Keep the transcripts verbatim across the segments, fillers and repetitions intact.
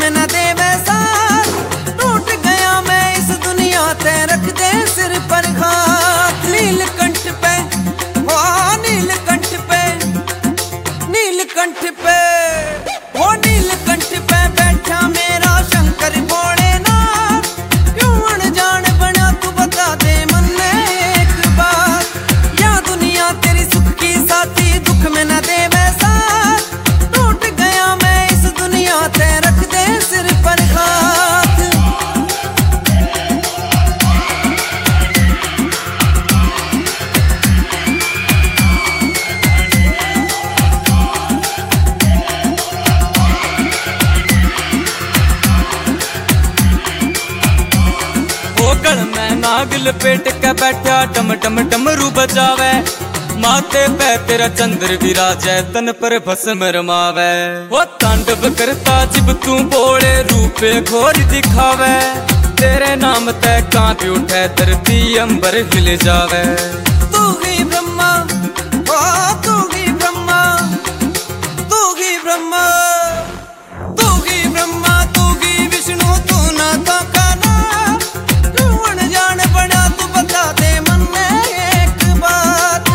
में न देवे साथ। टूट गया मैं इस दुनिया ते, रख दे सिर पर हाथ। नीलकंठ पे हो नीलकंठ पे, नीलकंठ पे हो नीलकंठ पे बैठा मेरा शंकर भोलेनाथ। क्यों अनजान बना तू बता दे मन में एक बात। या दुनिया तेरी सुख की साथी, दुख में न देवे साथ। टूट गया मैं इस दुनिया ते, रख दे सिर पर हाथ। गल में नाग लपेट के बैठा, टम टम डमरू बजावे। माथे पे तेरा चंद्र विराजै, तन पर भस्म रमावे। वो तांडव करता जिब तू बोले, रूपे घोर दिखावे। तेरे नाम ते कांप उठे धरती अंबर हिल जावे। तू ही ब्रह्मा ओ तू ही ब्रह्मा, तू ही ब्रह्मा, तू ही ब्रह्मा, तू ही विष्णु, तू ना था काना। क्यों अनजान बना तू बता दे मन में एक बात।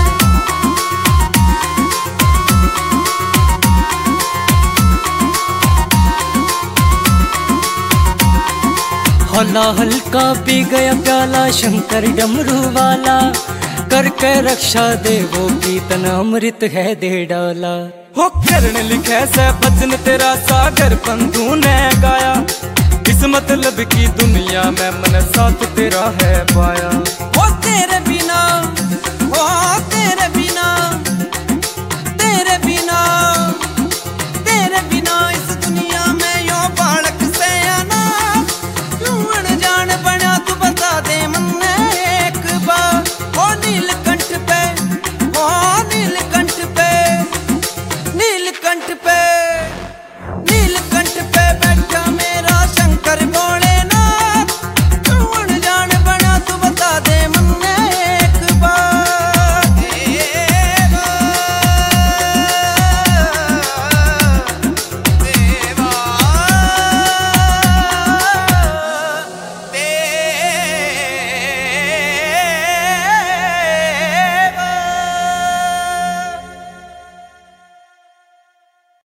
हौला हल्का पी गया प्याला शंकर डमरू वाला। करके रक्षा दे वो कीर्तन अमृत है दे डाला। हो करण लिखे से भजन तेरा सागर बंधु ने गाया। इस मतलब की दुनिया में मन साथ तेरा है पाया। ओ तेरे बिना ओ तेरे बिना, तेरे बिना, तेरे बिना इस